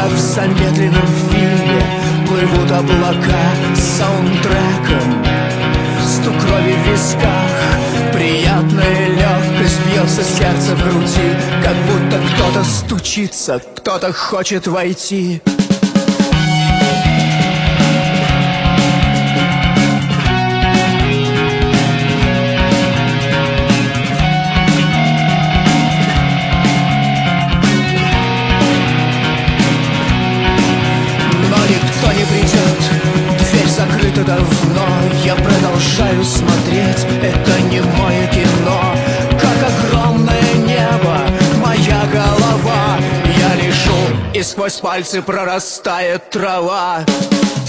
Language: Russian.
в замедленном фильме плывут облака с саундтреком. Стук крови в висках, приятная легкость, бьется сердце в груди, как будто кто-то стучится, кто-то хочет войти. Закрыто давно, я продолжаю смотреть. Это не мое кино, как огромное небо, моя голова. Я лежу, и сквозь пальцы прорастает трава.